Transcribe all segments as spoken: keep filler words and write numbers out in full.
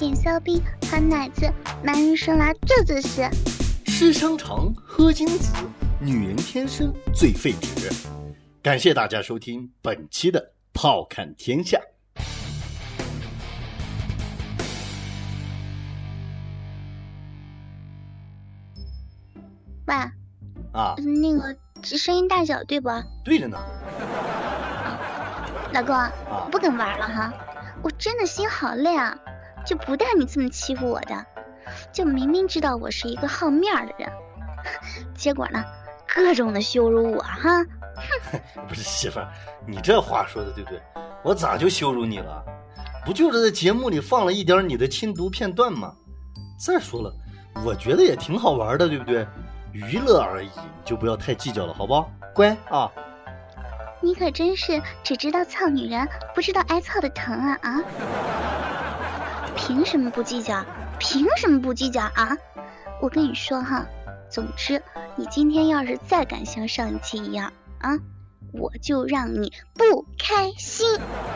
点骚逼，喝奶子，男人生来就自私。 吃香肠，喝精子，女人天生最废纸。感谢大家收听本期的炮看天下。 喂， 啊， 那个声音大小对不？ 对着呢。 老公， 啊， 不跟玩了哈，我真的心好累啊，就不带你这么欺负我的，就明明知道我是一个好面的人，结果呢，各种的羞辱我哈。 不是媳妇儿，你这话说的对不对？我咋就羞辱你了？不就是在节目里放了一点你的亲读片段吗？再说了，我觉得也挺好玩的，对不对？娱乐而已，你就不要太计较了，好不好？乖啊！ 你可真是只知道操女人，不知道挨操的疼啊啊！凭什么不计较？凭什么不计较啊？我跟你说哈，总之你今天要是再敢像上一期一样啊，我就让你不开心。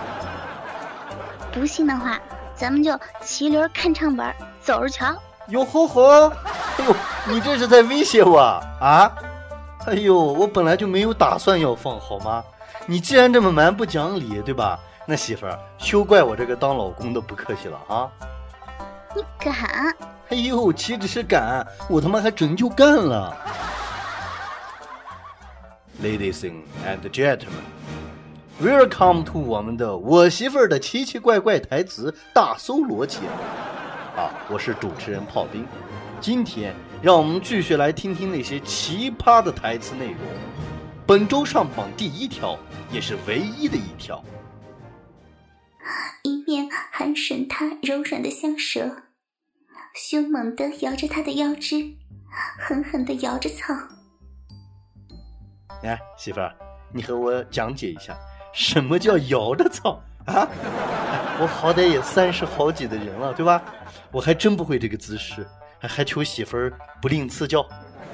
不信的话，咱们就骑驴看唱本，走着瞧。 哟吼吼！哎呦，你这是在威胁我啊？哎呦，我本来就没有打算要放，好吗？你既然这么蛮不讲理，对吧？那媳妇儿，休怪我这个当老公的不客气了啊！ 你敢？ 哎呦，岂止是敢，我他妈还真就干了。Ladies and gentlemen, welcome to 我们的我媳妇儿的奇奇怪怪台词大搜罗节目啊！我是主持人炮兵，今天让我们继续来听听那些奇葩的台词内容。本周上榜第一条，也是唯一的一条。 一面还吮他柔软的香舌，凶猛地摇着他的腰肢，狠狠地摇着操。 哎，媳妇儿，你和我讲解一下，什么叫摇着操啊？我好歹也三十好几的人了，对吧？我还真不会这个姿势，还还求媳妇儿不吝赐教。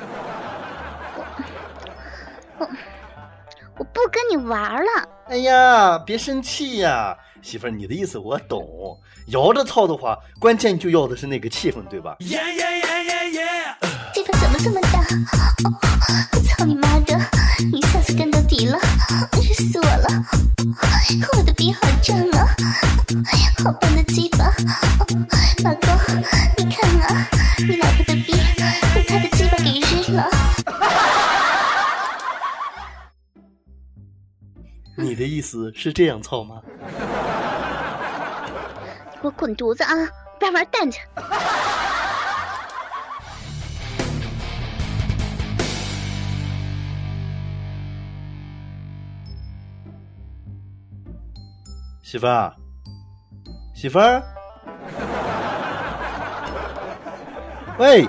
我我不跟你玩了。 哎呀，别生气呀，媳妇儿，你的意思我懂。摇着操的话，关键就要的是那个气氛，对吧？ 这个怎么这么大？哦，我操你妈的！一下子干到底了，热死我了！我的逼好胀啊，好棒的鸡巴！老公，你看啊，你老婆的逼被他的鸡巴给日了。 你的意思是这样操吗？ 你给我滚犊子啊！不要玩蛋去！ 媳妇儿，媳妇儿，喂，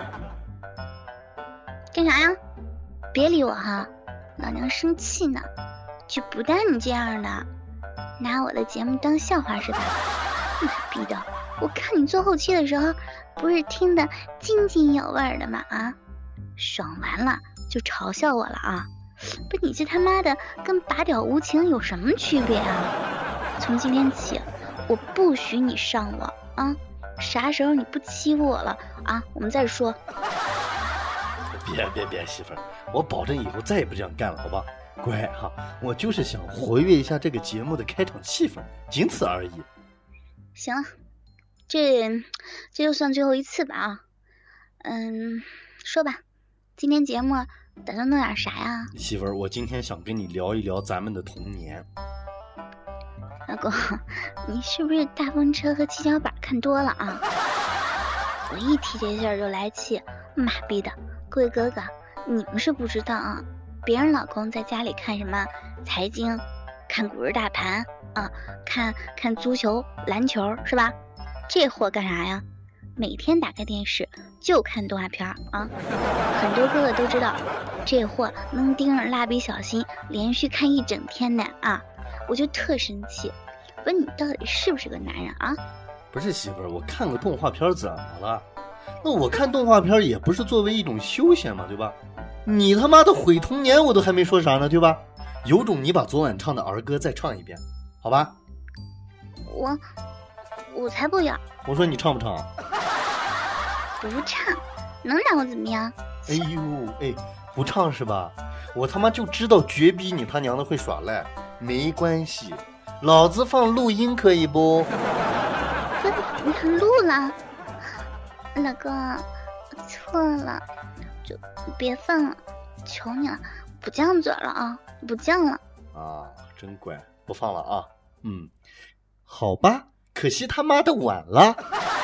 干啥呀？别理我哈，老娘生气呢，就不带你这样的，拿我的节目当笑话是吧？妈逼的，我看你做后期的时候，不是听得津津有味的吗？啊，爽完了就嘲笑我了啊！不，你这他妈的跟拔屌无情有什么区别啊？从今天起，我不许你上我啊！啥时候你不欺负我了啊？我们再说。 别别别，媳妇儿，我保证以后再也不这样干了，好吧？乖哈，我就是想活跃一下这个节目的开场气氛，仅此而已。 行了，这这就算最后一次吧啊。嗯，说吧，今天节目打算弄点啥呀？ 媳妇儿，我今天想跟你聊一聊咱们的童年。 老公，你是不是大风车和七巧板看多了啊？我一提这事儿就来气，妈逼的！各位哥哥，你们是不知道啊，别人老公在家里看什么财经，看股市大盘啊，看看足球、篮球是吧？这货干啥呀？每天打开电视就看动画片啊！很多哥哥都知道，这货能盯着蜡笔小新连续看一整天的啊！我就特生气，问你到底是不是个男人啊？ 不是媳妇儿，我看个动画片怎么了？那我看动画片也不是作为一种休闲嘛，对吧？你他妈的毁童年我都还没说啥呢，对吧？有种你把昨晚唱的儿歌再唱一遍，好吧？ 我我才不要。 我说你唱不唱？ 不唱，能拿我怎么样？ 哎呦，哎，不唱是吧？我他妈就知道绝逼你他娘的会耍赖。没关系，老子放录音可以不？ 你还录了？老公，错了，就别放了，求你了，不犟嘴了啊，不犟了。 啊，真乖，不放了啊。嗯，好吧，可惜他妈的晚了。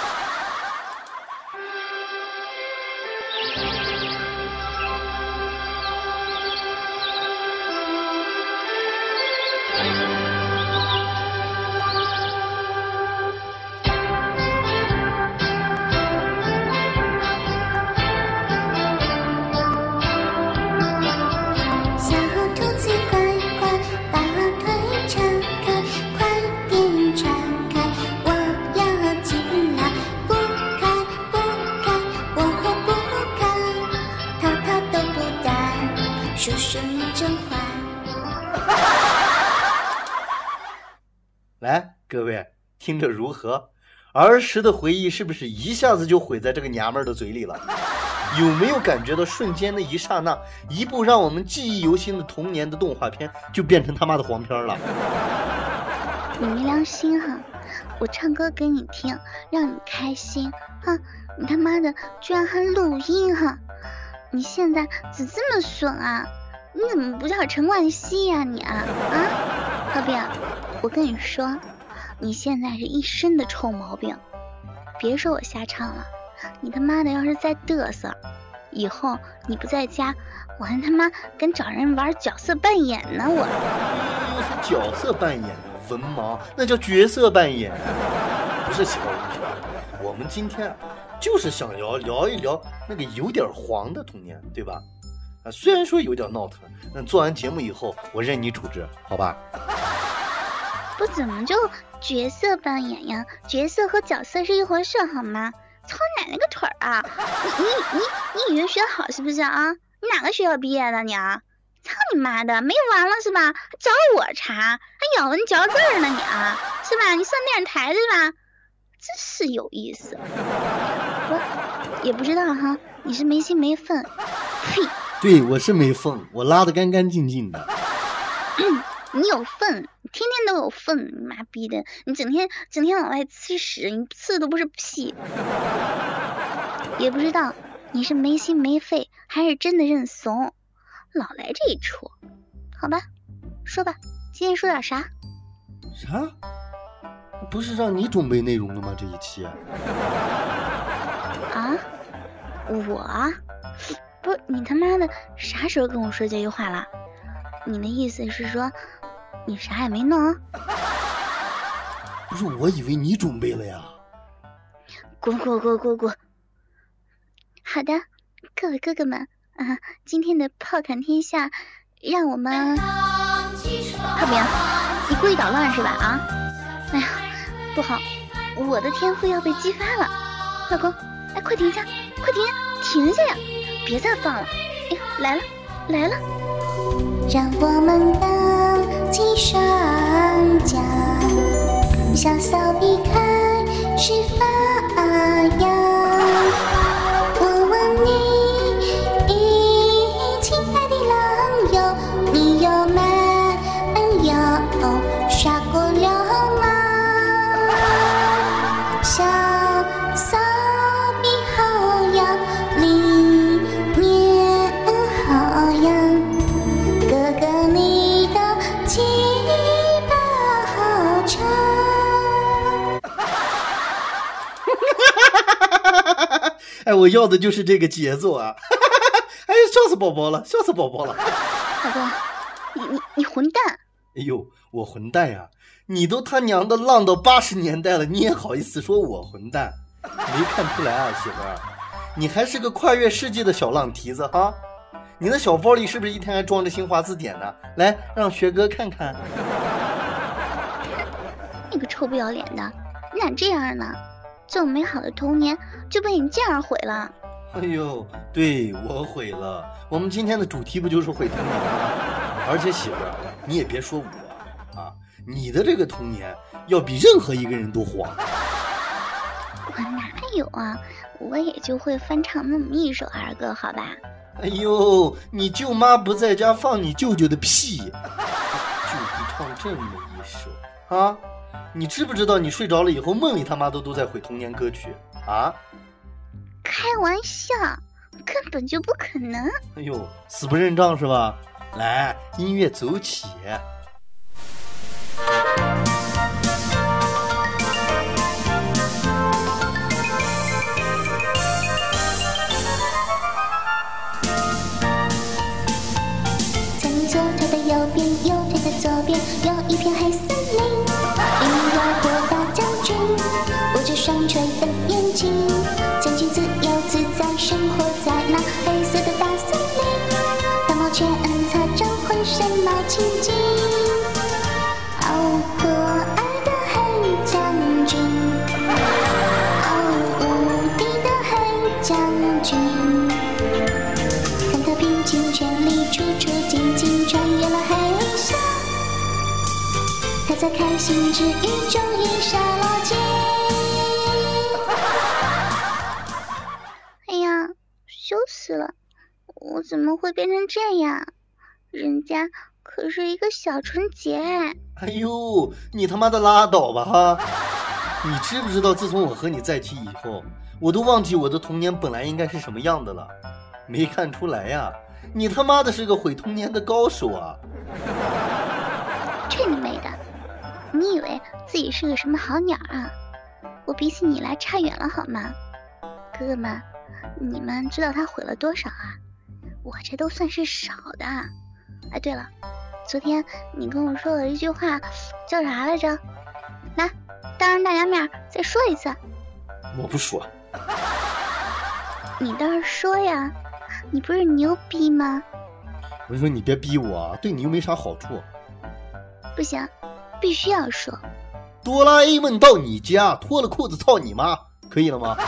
来，各位听着如何？儿时的回忆是不是一下子就毁在这个娘们儿的嘴里了？有没有感觉到瞬间的一刹那，一部让我们记忆犹新的童年的动画片就变成他妈的黄片了？ 你没良心哈！我唱歌给你听，让你开心哈，你他妈的居然还录音哈！你现在怎么这么损啊？你怎么不叫陈冠希呀、啊、你啊啊！浩斌，我跟你说，你现在是一身的臭毛病，别说我瞎唱了，你他妈的要是再嘚瑟，以后你不在家，我还他妈跟找人玩角色扮演呢！我是角色扮演，文盲，那叫角色扮演，不是喜欢无趣。我们今天就是想聊聊一聊那个有点黄的童年，对吧？啊，虽然说有点闹腾，但做完节目以后，我任你处置，好吧？ 不怎么就角色扮演呀？角色和角色是一回事，好吗？操奶奶个腿儿啊！你你你你语言学好是不是啊？你哪个学校毕业的你啊？操你妈的，没完了是吧？还找我茬，还咬文嚼字呢你啊，是吧？你上电视台是吧？真是有意思。我也不知道哈，你是没心没肺。嘿， 对，我是没缝，我拉得干干净净的。 你有粪，你天天都有粪，你妈逼的，你整天整天往外呲屎，你呲的都不是屁。也不知道你是没心没肺，还是真的认怂，老来这一出。好吧，说吧，今天说点啥？ 啥？不是让你准备内容的吗？这一期啊？ 啊？我？不是你他妈的啥时候跟我说这句话了？你的意思是说你啥也没弄？ 不是，我以为你准备了呀。 滚滚滚滚滚！好的，各位哥哥们啊，今天的炮侃天下，让我们浩明，你故意捣乱是吧？啊，哎呀，不好，我的天赋要被激发了。老公，哎，快停下，快停下，停下呀！别再放了。哎呀，来了，来了。 让我们荡起双桨，潇洒避开是发芽。我问你，亲爱的狼友，你有没有耍过流氓？潇洒比好样，里面好样。哥哥你的鸡巴好长。 哎，我要的就是这个节奏啊！哎，笑死宝宝了，笑死宝宝了！ 老公，你你你混蛋！ 哎呦，我混蛋呀！你都他娘的浪到八十年代了，你也好意思说我混蛋？没看出来啊，媳妇儿，你还是个跨越世纪的小浪蹄子哈！你的小包里是不是一天还装着新华字典呢？来，让学哥看看。 你个臭不要脸的，你咋这样呢？这么美好的童年就被你这样毁了。 哎呦，对，我毁了。我们今天的主题不就是毁童年吗？而且媳妇儿，你也别说我啊，你的这个童年要比任何一个人都黄。 我哪有啊，我也就会翻唱那么一首儿歌，好吧。 哎呦，你舅妈不在家放你舅舅的屁，就会唱这么一首啊？你知不知道你睡着了以后梦里他妈都都在毁童年歌曲啊？ 开玩笑，根本就不可能。 哎呦，死不认账是吧？来，音乐走起。 右边，右边的左边有一片黑森林，里面有个大将军，握着双锤的眼睛，将军自由自在生活在那黑色的大森林，大毛犬擦着浑身毛青筋，哦，可爱的黑将军，哦，无敌的黑将军，看他拼尽全力，出出进进，穿越了黑沙，他在开心之余终于杀了剑。 哎呀，羞死了！我怎么会变成这样？人家可是一个小纯洁。 哎呦，你他妈的拉倒吧哈！你知不知道，自从我和你在一起以后，我都忘记我的童年本来应该是什么样的了。没看出来呀、啊？你他妈的是个毁童年的高手啊！ 去你妹的！你以为自己是个什么好鸟啊？我比起你来差远了好吗？哥哥们，你们知道他毁了多少啊？我这都算是少的。哎，对了，昨天你跟我说了一句话，叫啥来着？来，当着大家面再说一次。 我不说。 你倒是说呀！你不是牛逼吗？ 我说你别逼我，对你又没啥好处。 不行，必须要说。 哆啦 A 梦到你家，脱了裤子操你妈，可以了吗？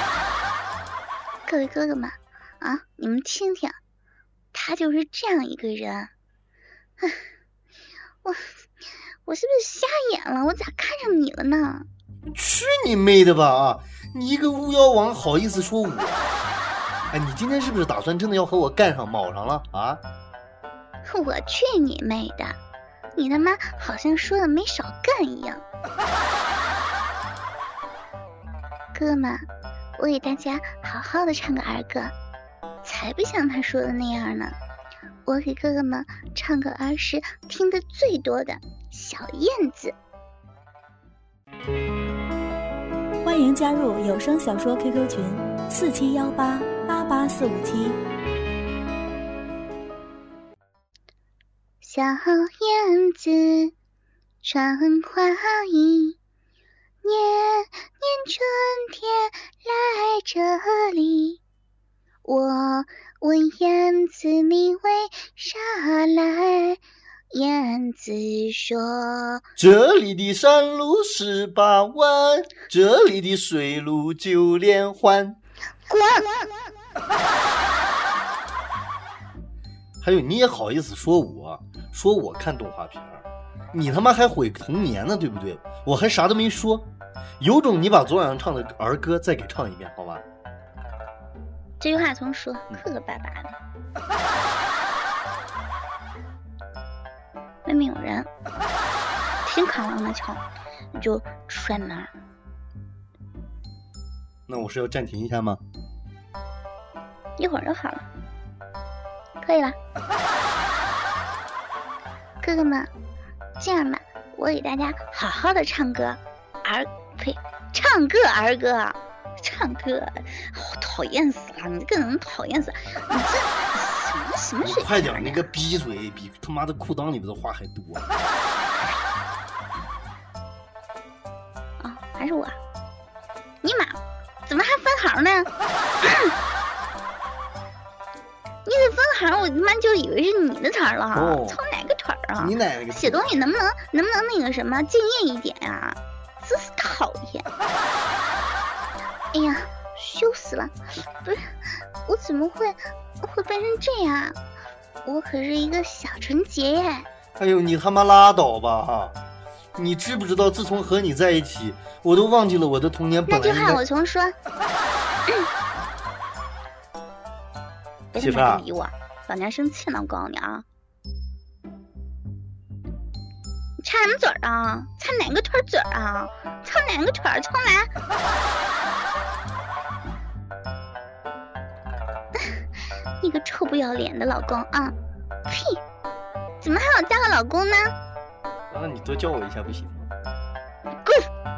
各位哥哥们啊，你们听听，他就是这样一个人。我我是不是瞎眼了？我咋看上你了呢？ 去你妹的吧啊！你一个巫妖王好意思说我？哎，你今天是不是打算真的要和我干上卯上了啊？ 我去你妹的！你他妈好像说的没少干一样。哥们，我给大家好好的唱个儿歌，才不像他说的那样呢。我给哥哥们唱个儿时听得最多的小燕子。 欢迎加入有声小说 Q Q 群四七幺八八八四五七。 小燕子穿花衣，年年春天来这里。我问燕子你为啥来？燕子说： 这里的山路十八弯，这里的水路九连环。 滚！ 还有你也好意思说我说我看动画片，你他妈还毁童年呢，对不对？我还啥都没说。有种你把昨晚上唱的儿歌再给唱一遍好吧？ 这句话重说，磕磕巴巴的。外面有人，听扛啷的敲，你就摔门。 那我是要暂停一下吗？ 一会儿就好了，可以了。哥哥们，这样吧，我给大家好好的唱歌儿，呸，唱歌儿歌，唱歌，好讨厌死了！你这个人讨厌死了！你这什么什么水平？ 快点，那个逼嘴比他妈的裤裆里边的话还多。 哦，还是我。尼玛，怎么还分行呢？你这分行，我他妈就以为是你的词儿了。 哦， 操哪个词儿啊？ 你哪个？ 写东西能不能能不能那个什么敬业一点呀、啊？真是讨厌！哎呀，羞死了！不是，我怎么会会变成这样？我可是一个小纯洁耶！ 哎呦，你他妈拉倒吧哈！ 你知不知道，自从和你在一起，我都忘记了我的童年本来应该。 那句话我重说。别他妈理我，老娘生气了，我告诉你啊！你插什么嘴儿啊？插哪个腿嘴儿啊？插哪个腿儿？重来！你个臭不要脸的老公啊！屁！怎么还有加个老公呢？ 那你多叫我一下不行吗？ 滚！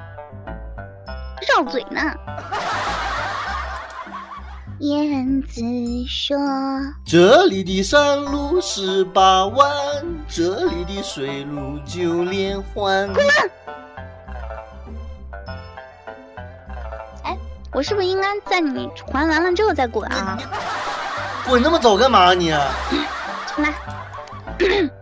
绕嘴呢。燕子说：“ 这里的山路十八弯，这里的水路九连环。” 滚！哎，我是不是应该在你还完了之后再滚啊？ 滚那么早干嘛你？ 重来。